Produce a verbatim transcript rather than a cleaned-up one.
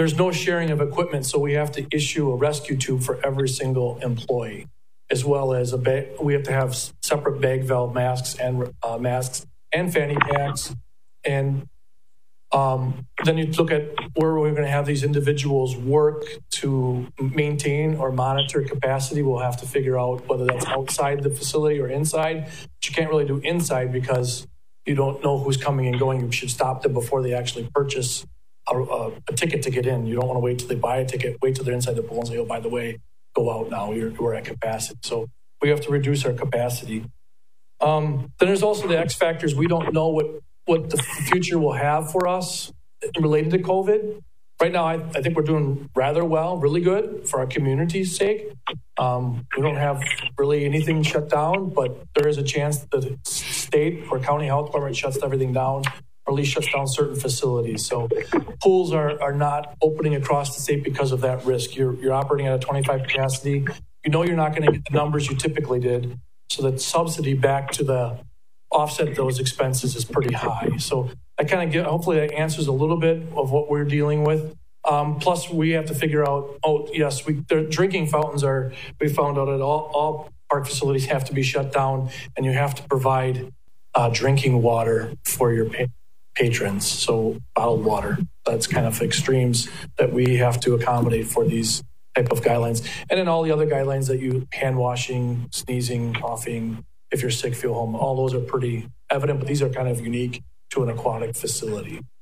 there's no sharing of equipment, so we have to issue a rescue tube for every single employee, as well as a bag. We have to have separate bag valve masks and uh, masks and fanny packs. And um, then you look at where we're going to have these individuals work to maintain or monitor capacity. We'll have to figure out whether that's outside the facility or inside. But you can't really do inside because you don't know who's coming and going. You should stop them before they actually purchase A, a, a ticket to get in. You don't want to wait till they buy a ticket, wait till they're inside the pool and say, oh, by the way, go out now, You're, we're at capacity. So we have to reduce our capacity. Um, then there's also the X factors. We don't know what, what the future will have for us related to COVID. Right now, I, I think we're doing rather well, really good for our community's sake. Um, we don't have really anything shut down, but there is a chance that the state or county health department shuts everything down, or at least shuts down certain facilities. So pools are, are not opening across the state because of that risk. You're, you're operating at a twenty-five capacity. You know you're not going to get the numbers you typically did. So that subsidy back to the offset those expenses is pretty high. So I kind of get, hopefully that answers a little bit of what we're dealing with. Um, plus we have to figure out, oh yes, we, the drinking fountains are, we found out that all, all park facilities have to be shut down, and you have to provide uh, drinking water for your pa- patrons. So bottled water, that's kind of extremes that we have to accommodate for these type of guidelines. And then all the other guidelines that you, hand washing, sneezing, coughing, if you're sick, feel home, all those are pretty evident, but these are kind of unique to an aquatic facility.